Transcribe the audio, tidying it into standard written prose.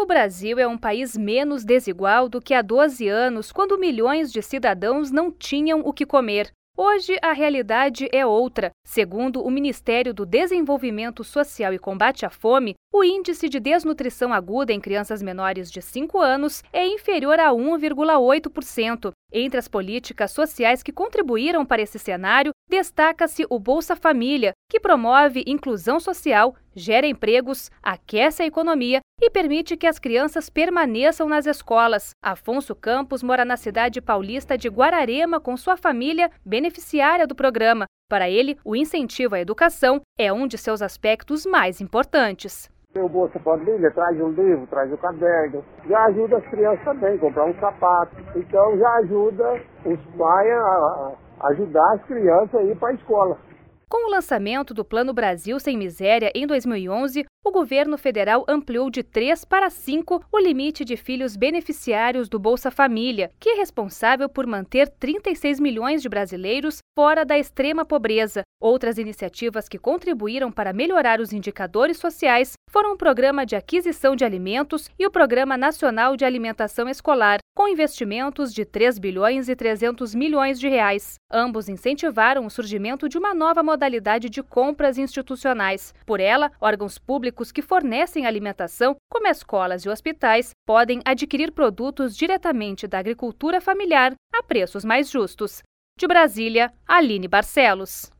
O Brasil é um país menos desigual do que há 12 anos, quando milhões de cidadãos não tinham o que comer. Hoje, a realidade é outra. Segundo o Ministério do Desenvolvimento Social e Combate à Fome, o índice de desnutrição aguda em crianças menores de 5 anos é inferior a 1,8%. Entre as políticas sociais que contribuíram para esse cenário, destaca-se o Bolsa Família, que promove inclusão social, gera empregos, aquece a economia e permite que as crianças permaneçam nas escolas. Afonso Campos mora na cidade paulista de Guararema com sua família, beneficiária do programa. Para ele, o incentivo à educação é um de seus aspectos mais importantes. O Bolsa Família traz um livro, traz um caderno, já ajuda as crianças também a comprar um sapato. Então já ajuda os pais a ajudar as crianças a ir para a escola. Com o lançamento do Plano Brasil Sem Miséria em 2011, o governo federal ampliou de 3 para 5 o limite de filhos beneficiários do Bolsa Família, que é responsável por manter 36 milhões de brasileiros fora da extrema pobreza. Outras iniciativas que contribuíram para melhorar os indicadores sociais foram o Programa de Aquisição de Alimentos e o Programa Nacional de Alimentação Escolar, com investimentos de 3 bilhões e 300 milhões de reais. Ambos incentivaram o surgimento de uma nova modalidade de compras institucionais. Por ela, órgãos públicos que fornecem alimentação, como escolas e hospitais, podem adquirir produtos diretamente da agricultura familiar a preços mais justos. De Brasília, Aline Barcelos.